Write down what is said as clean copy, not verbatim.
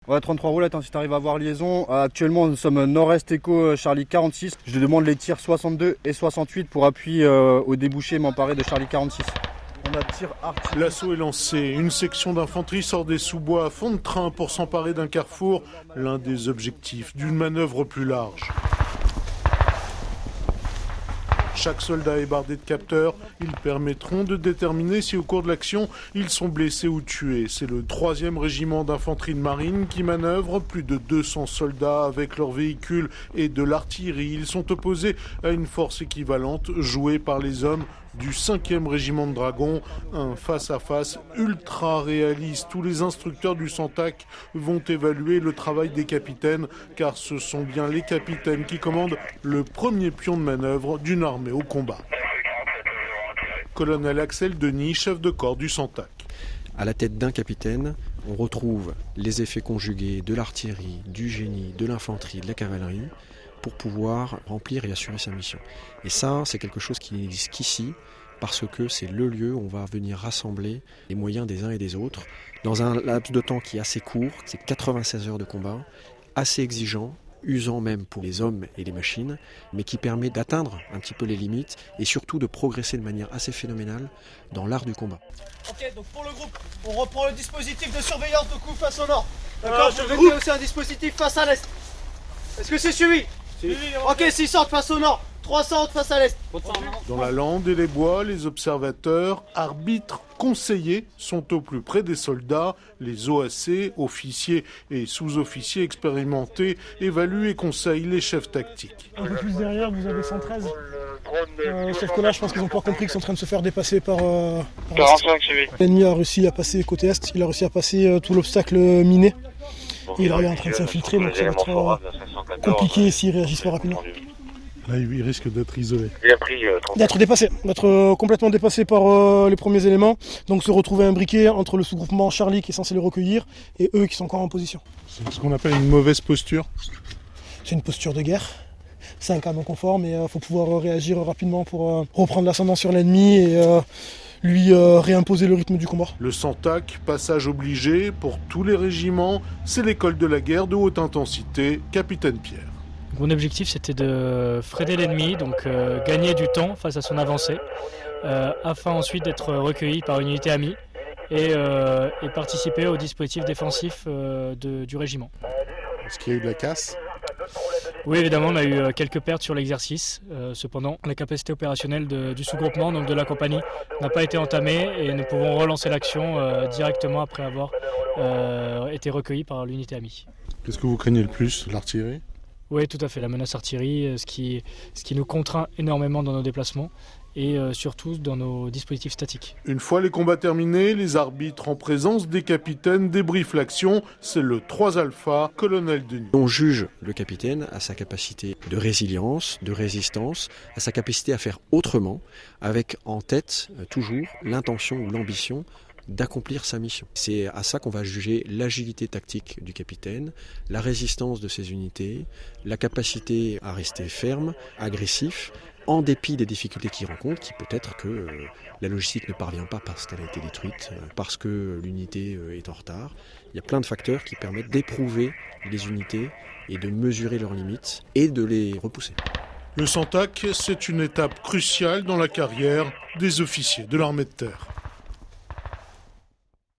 Ouais, 33 roulettes, hein, si tu arrives à avoir liaison. Actuellement, nous sommes nord-est écho Charlie 46. Je te demande les tirs 62 et 68 pour appui au débouché m'emparer de Charlie 46. On a tir artillerie. L'assaut est lancé. Une section d'infanterie sort des sous-bois à fond de train pour s'emparer d'un carrefour. L'un des objectifs d'une manœuvre plus large. Chaque soldat est bardé de capteurs. Ils permettront de déterminer si au cours de l'action, ils sont blessés ou tués. C'est le 3e régiment d'infanterie de marine qui manœuvre. Plus de 200 soldats avec leurs véhicules et de l'artillerie. Ils sont opposés à une force équivalente jouée par les hommes du 5e régiment de dragons. Un face-à-face ultra réaliste. Tous les instructeurs du Santac vont évaluer le travail des capitaines, car ce sont bien les capitaines qui commandent le premier pion de manœuvre d'une armée au combat. Colonel Axel Denis, chef de corps du Santac. À la tête d'un capitaine, on retrouve les effets conjugués de l'artillerie, du génie, de l'infanterie, de la cavalerie, pour pouvoir remplir et assurer sa mission. Et ça, c'est quelque chose qui n'existe qu'ici, parce que c'est le lieu où on va venir rassembler les moyens des uns et des autres, dans un laps de temps qui est assez court, c'est 96 heures de combat, assez exigeant, usant même pour les hommes et les machines, mais qui permet d'atteindre un petit peu les limites et surtout de progresser de manière assez phénoménale dans l'art du combat. Ok, donc pour le groupe, on reprend le dispositif de surveillance de coups face au nord. D'accord, je vais aussi un dispositif face à l'est. Est-ce que c'est suivi? Ok, 6 sortent face au nord, 3 sortent face à l'est. Dans la lande et les bois, les observateurs, arbitres, conseillers sont au plus près des soldats. Les OAC, officiers et sous-officiers expérimentés, évaluent et conseillent les chefs tactiques. Un peu plus derrière, vous avez 113. Sauf que là, je pense qu'ils ont pas compris qu'ils sont en train de se faire dépasser par 45, suivi. L'ennemi a réussi à passer côté est, il a réussi à passer tout l'obstacle miné. Et là, il est en train de s'infiltrer, donc ça va être compliqué s'ils réagissent pas rapidement. Là, il risque d'être isolé. D'être dépassé, d'être complètement dépassé par les premiers éléments. Donc se retrouver imbriqué entre le sous-groupement Charlie qui est censé les recueillir et eux qui sont encore en position. C'est ce qu'on appelle une mauvaise posture. C'est une posture de guerre. C'est un cas non conforme et il faut pouvoir réagir rapidement pour reprendre l'ascendant sur l'ennemi et lui réimposer le rythme du combat. Le Santac, passage obligé pour tous les régiments, c'est l'école de la guerre de haute intensité, Capitaine Pierre. Mon objectif, c'était de freiner l'ennemi, donc gagner du temps face à son avancée, afin ensuite d'être recueilli par une unité amie et participer au dispositif défensif du régiment. Est-ce qu'il y a eu de la casse ? Oui, évidemment, on a eu quelques pertes sur l'exercice. Cependant, la capacité opérationnelle du sous-groupement, donc de la compagnie, n'a pas été entamée et nous pouvons relancer l'action directement après avoir été recueillis par l'unité amie. Qu'est-ce que vous craignez le plus ? L'artillerie ? Oui, tout à fait. La menace artillerie, ce qui nous contraint énormément dans nos déplacements et surtout dans nos dispositifs statiques. Une fois les combats terminés, les arbitres en présence des capitaines débriefent l'action. C'est le 3 Alpha, colonel Denis. On juge le capitaine à sa capacité de résilience, de résistance, à sa capacité à faire autrement, avec en tête toujours l'intention ou l'ambition d'accomplir sa mission. C'est à ça qu'on va juger l'agilité tactique du capitaine, la résistance de ses unités, la capacité à rester ferme, agressif, en dépit des difficultés qu'il rencontre, qui peut être que la logistique ne parvient pas parce qu'elle a été détruite, parce que l'unité est en retard. Il y a plein de facteurs qui permettent d'éprouver les unités et de mesurer leurs limites et de les repousser. Le Santac, c'est une étape cruciale dans la carrière des officiers de l'armée de terre.